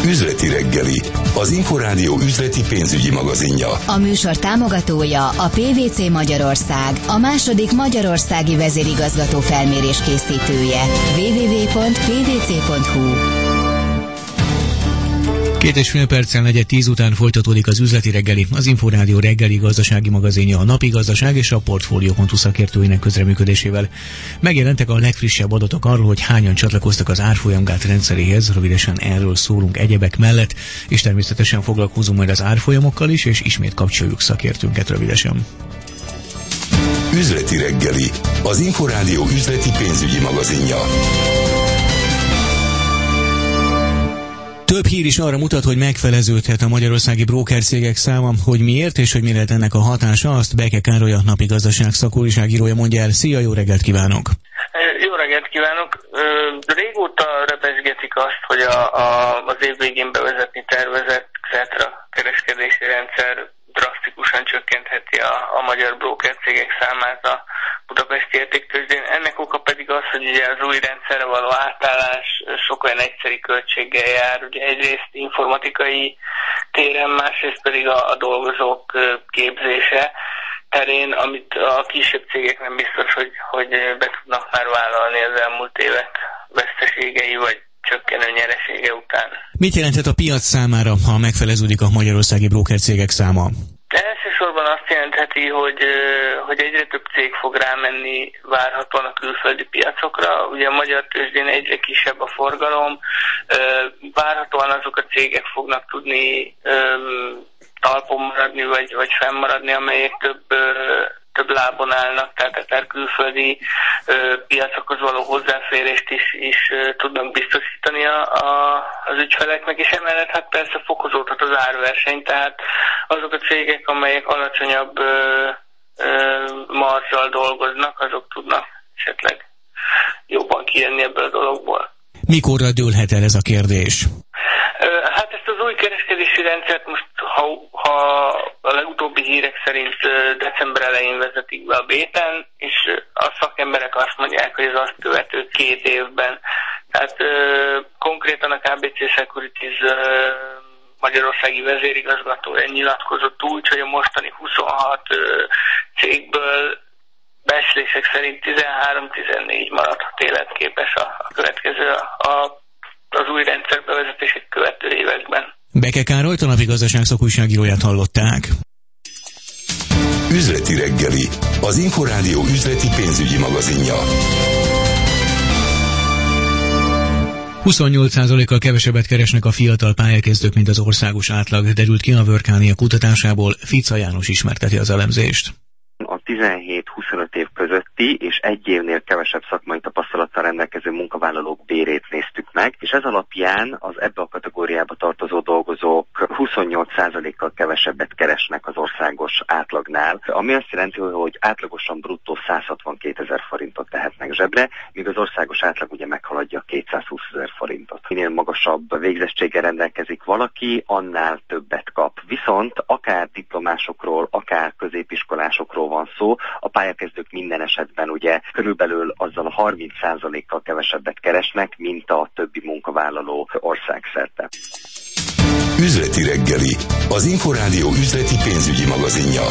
Üzleti reggeli, az Inforádió üzleti pénzügyi magazinja. A műsor támogatója a PwC Magyarország, a második magyarországi vezérigazgató felmérés készítője. www.pwc.hu. 2,5 perccel 9:10 után folytatódik az üzleti reggeli, az Inforádió reggeli gazdasági magazinja a Napi Gazdaság és a Portfolio.hu szakértőinek közreműködésével. Megjelentek a legfrissebb adatok arról, hogy hányan csatlakoztak az árfolyamgát rendszeréhez, rövidesen erről szólunk egyebek mellett, és természetesen foglalkozunk majd az árfolyamokkal is, és ismét kapcsoljuk szakértőnket rövidesen. Üzleti reggeli, az Inforádió üzleti pénzügyi magazinja. Több hír is arra mutat, hogy megfeleződhet a magyarországi brókercégek száma, hogy miért és hogy mi lehet ennek a hatása, azt Beke Károly, a Napi Gazdaság szakújságírója mondja el. Szia, jó reggelt kívánok! Jó reggelt kívánok! Régóta repesgetik azt, hogy az év végén bevezetni tervezett Xetra kereskedési rendszer drasztikusan csökkentheti a magyar brókercégek számát a budapesti értéktőzsdén. Ennek oka pedig az, hogy ugye az új rendszerre való átállás sok olyan egyszeri költséggel jár, ugye egyrészt informatikai téren, másrészt pedig a dolgozók képzése terén, amit a kisebb cégek nem biztos, hogy be tudnak már vállalni az elmúlt évek veszteségei vagy csökkenő nyeresége után. Mit jelenthet a piac számára, ha megfeleződik a magyarországi brókercégek száma? Elsősorban azt jelentheti, hogy egyre több cég fog rámenni várhatóan a külföldi piacokra. Ugye a magyar tőzsdén egyre kisebb a forgalom, várhatóan azok a cégek fognak tudni talpon maradni, vagy fennmaradni, amelyek több lábon állnak, tehát akár külföldi piacokhoz való hozzáférést is tudnak biztosítani az ügyfeleknek, és emellett hát persze fokozódhat az árverseny, tehát azok a cégek, amelyek alacsonyabb marzsal dolgoznak, azok tudnak esetleg jobban kijönni ebből a dologból. Mikorra dőlhet el ez a kérdés? Hát ezt az új kereskedési rendszert most, ha a legutóbbi hírek szerint december elején vezetik be a béten, és a szakemberek azt mondják, hogy ez azt követő 2 évben. Tehát konkrétan a KBC Securities magyarországi vezérigazgatója nyilatkozott úgy, hogy a mostani 26 cégből becslések szerint 13-14 maradhat életképes a következő az új rendszer bevezetését követő években. Beke Károlyt, a Napi Gazdaság szakújságíróját hallották. Üzleti reggeli, az Inforádió üzleti pénzügyi magazinja. 28%-kal kevesebbet keresnek a fiatal pályakezdők, mint az országos átlag, derült ki a Workania kutatásából. Fica János ismerteti az elemzést. A 17-25 év közötti és 1 évnél kevesebb szakmai tapasztalattal rendelkező munkavállalók bérét néztük meg, és ez alapján az ebbe a kategóriába tartozó dolgozók 28%-kal kevesebbet keresnek az országos átlagnál, ami azt jelenti, hogy átlagosan bruttó 162 000 forintot tehetnek zsebre, míg az országos átlag ugye meghaladja 220 000 forintot. Minél magasabb végzettséggel rendelkezik valaki, annál többet kap. Viszont akár diplomásokról, akár középiskolásokról van szó, a pályakezdők minden esetben ugye körülbelül azzal a 30%-kal kevesebbet keresnek, mint a többi munkavállaló országszerte. Üzleti reggeli, az Inforádió üzleti pénzügyi magazinja.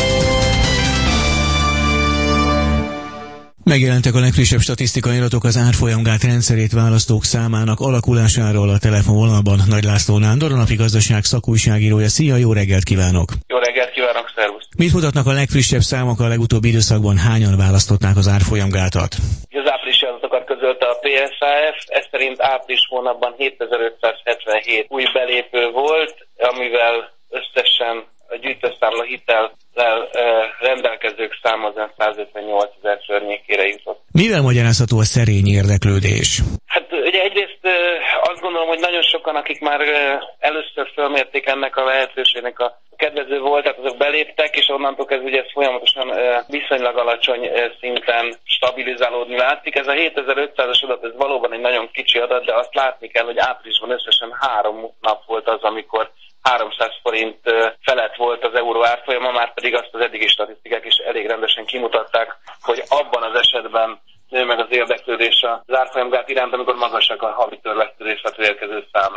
Megjelentek a legfrissebb statisztikai adatok az árfolyamgát rendszerét választók számának alakulásáról. A telefonvonalban Nagy László Nándor, a Napi Gazdaság szakújságírója. Szia, jó reggelt kívánok! Jó reggelt kívánok, szervusz! Mit mutatnak a legfrissebb számok a legutóbbi időszakban? Hányan választották az árfolyamgátat? Az áprilisi adatokat közölte a PSAF, ez szerint április hónapban 7577 új belépő volt, amivel összesen a gyűjtőszámla hitellel rendelkezők száma 158 000 környékére jutott. Mivel magyarázható a szerény érdeklődés? Hát ugye egyrészt azt gondolom, hogy nagyon sokan, akik már először fölmérték ennek a lehetőségnek a kedvező volt, tehát azok beléptek, és onnantól kezdve ugye ez folyamatosan viszonylag alacsony szinten stabilizálódni látszik. Ez a 7500-as adat, ez valóban egy nagyon kicsi adat, de azt látni kell, hogy áprilisban összesen 3 nap volt az, amikor 300 forint felett volt az euró árfolyama, már pedig azt az eddigi statisztikák is elég rendesen kimutatták, hogy abban az esetben nő meg az érdeklődés az árfolyamgát iránt, amikor magasak a havi törlesztődésre érkező számlák.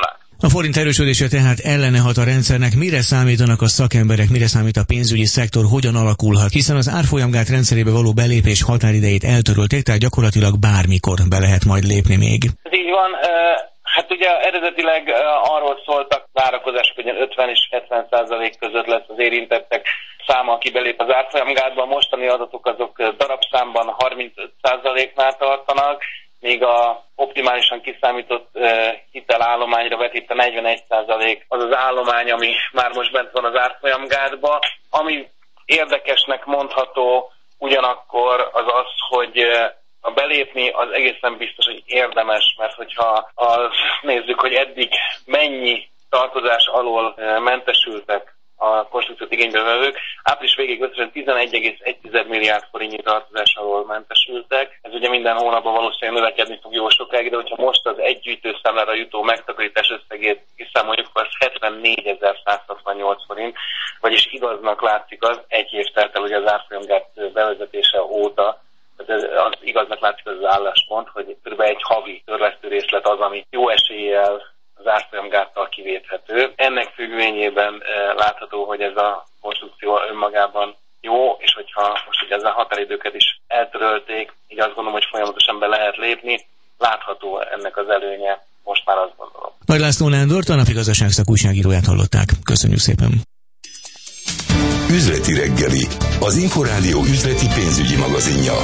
A forint erősödése tehát ellene hat a rendszernek. Mire számítanak a szakemberek, mire számít a pénzügyi szektor, hogyan alakulhat? Hiszen az árfolyamgát rendszerébe való belépés határidejét eltörölték, tehát gyakorlatilag bármikor be lehet majd lépni még. Ez így van. Hát ugye eredetileg arról szóltak várakozások, hogy 50 és 70% között lesz az érintettek száma, aki belép az árfolyamgátba. A mostani adatok azok darabszámban 35%-nál tartanak, míg a optimálisan kiszámított hitelállományra vetítve 41% az az állomány, ami már most bent van az árfolyamgátba. Ami érdekesnek mondható ugyanakkor az az, hogy a belépni az egészen biztos, hogy érdemes, mert hogyha nézzük, hogy eddig mennyi tartozás alól mentesültek a konstrukciót igénybe vevők, április végéig összesen 11,1 milliárd forintnyi tartozás alól mentesültek. Ez ugye minden hónapban valószínűleg növekedni fog jó sokáig, de hogyha most az egy gyűjtőszámlára jutó megtakarítás összegét kiszámoljuk, akkor az 74.168 forint, vagyis igaznak látszik az egy év telt el ugye az árfolyamgát bevezetése óta. Az igaznak látszik az álláspont, hogy kb. Egy havi törlesztő részlet az, ami jó eséllyel az árfolyamgáttal kivéthető. Ennek függvényében látható, hogy ez a konstrukció önmagában jó, és hogyha most ugye ezzel határidőket is eltörölték, így azt gondolom, hogy folyamatosan be lehet lépni, látható ennek az előnye, most már azt gondolom. Nagy László Nándort, a Napigazdaságszak újságíróját hallották. Köszönjük szépen! Üzleti reggeli, az Inforádió üzleti pénzügyi magazinja.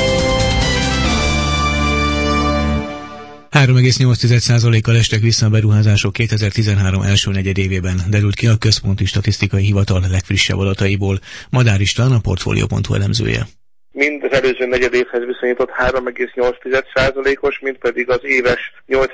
3,8%-kal estek vissza a beruházások 2013 első negyedévében, derült ki a Központi Statisztikai Hivatal legfrissebb adataiból. Madár István, a Portfolio.hu elemzője. Mind az előző negyedévhez viszonyított 3,8%-os, mind pedig az éves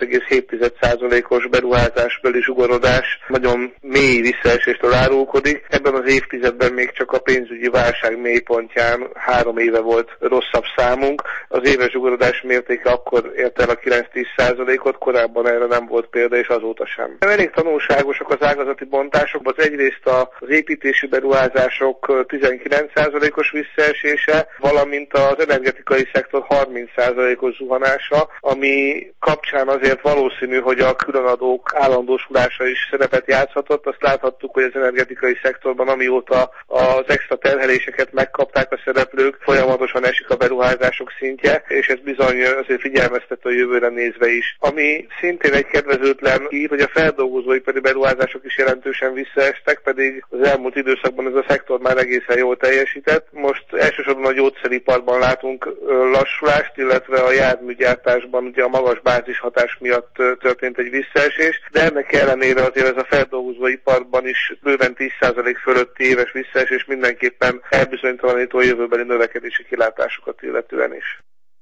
8,7%-os beruházásbeli zsugorodás nagyon mély visszaeséstől árulkodik. Ebben az évtizedben még csak a pénzügyi válság mélypontján 3 éve volt rosszabb számunk. Az éves zsugorodás mértéke akkor ért el a 9-10%-ot, korábban erre nem volt példa, és azóta sem. Elég tanulságosak az ágazati bontások, az egyrészt az építési beruházások 19%-os visszaesése, valamint az energetikai szektor 30%-os zuhanása, ami kapcsán azért valószínű, hogy a különadók állandósulása is szerepet játszhatott. Azt láthattuk, hogy az energetikai szektorban, amióta az extra terheléseket megkapták a szereplők, folyamatosan esik a beruházások szintje, és ez bizony azért figyelmeztető a jövőre nézve is. Ami szintén egy kedvezőtlen hír, hogy a feldolgozóipari beruházások is jelentősen visszaestek, pedig az elmúlt időszakban ez a szektor már egészen jól teljesített. Most elsősorban a gyógyszeriparban látunk lassulást, illetve a járműgyártásban ugye a magas bázishatás miatt történt egy visszaesés, de ennek ellenére azért ez a feldolgozóiparban is bőven 10% fölötti éves visszaesés mindenképpen elbizonytalanító jövőbeli növekedési kilátásokat illetően is.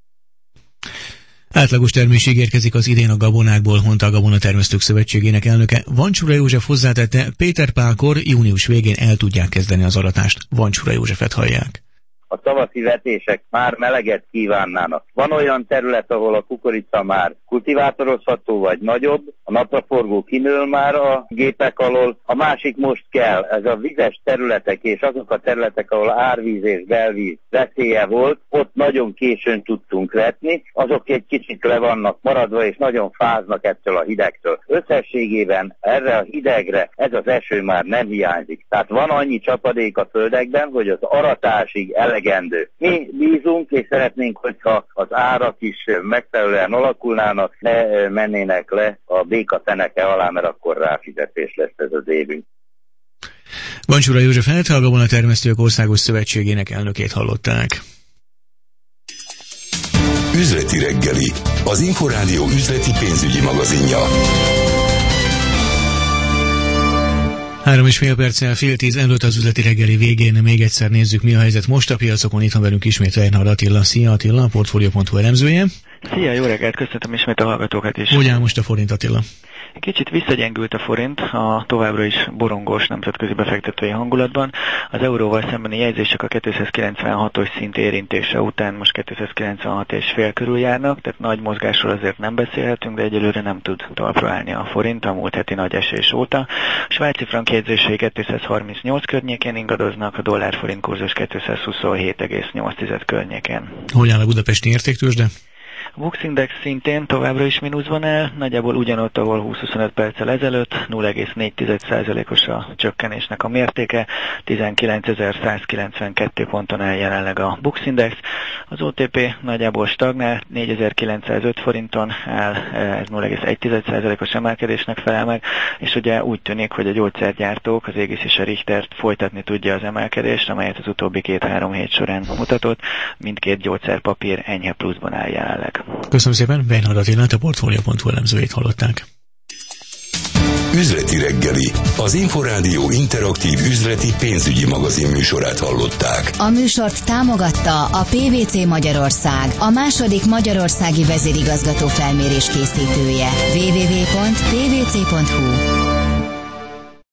Átlagos terméség érkezik az idén a gabonákból, mondta a Gabonatermesztők Szövetségének elnöke. Vancsura József hozzátette, Péter Pálkor június végén el tudják kezdeni az aratást. Vancsura Józsefet hallják. A tavaszi vetések már meleget kívánnának. Van olyan terület, ahol a kukorica már kultivátorozható vagy nagyobb, a napraforgó kinől már a gépek alól, a másik most kell, ez a vizes területek és azok a területek, ahol árvíz és belvíz veszélye volt, ott nagyon későn tudtunk vetni, azok egy kicsit le vannak maradva és nagyon fáznak ettől a hidegtől. Összességében erre a hidegre ez az eső már nem hiányzik. Tehát van annyi csapadék a földekben, hogy az aratásig elegendő. Mi bízunk és szeretnénk, hogyha az árak is megfelelően alakulnának, ne mennének le a béka feneke alá, mert akkor ráfizetés lesz ez az évünk. Vancsura József a Gabonatermesztők Országos Szövetségének elnökét hallották. Üzleti reggeli, az Inforádió üzleti pénzügyi magazinja. 3,5 perccel 9:30 előtt az üzleti reggeli végén még egyszer nézzük, mi a helyzet most a piacokon. Itt van velünk ismét Wernhard Attila. Szia Attila, a Portfolio.hu elemzője. Szia, jó reggelt, köszöntöm ismét a hallgatókat is. Hogy áll most a forint, Attila? Kicsit visszagyengült a forint a továbbra is borongós nemzetközi befektetői hangulatban. Az euróval szembeni jegyzések a 296-os szint érintése után most 296,5 körül járnak, tehát nagy mozgásról azért nem beszélhetünk, de egyelőre nem tud talpra állni a forint a múlt heti nagy esés óta. A svájci frank jegyzései 238 környékén ingadoznak, a dollár-forint kurzus 227,8 környékén. Hogy áll a budapesti értéktőzsde? A Bux Index szintén továbbra is mínuszban áll, nagyjából ugyanott, ahol 20-25 perccel ezelőtt, 0,4%-os a csökkenésnek a mértéke, 19.192 ponton áll jelenleg a Bux Index. Az OTP nagyjából stagnál, 4.905 forinton áll, ez 0,1%-os emelkedésnek felel meg, és ugye úgy tűnik, hogy a gyógyszergyártók, az Aegis és a Richter folytatni tudja az emelkedést, amelyet az utóbbi 2-3 hét során mutatott. Mindkét gyógyszerpapír enyhe pluszban áll jelenleg. Köszönöm szépen, Bernhard Attilát, a Portfolio.hu elemzőjét hallották. Üzleti reggeli, az Inforádió interaktív üzleti pénzügyi magazin műsorát hallották. A műsort támogatta a PwC Magyarország, a második magyarországi vezérigazgató felmérés készítője. www.pwc.hu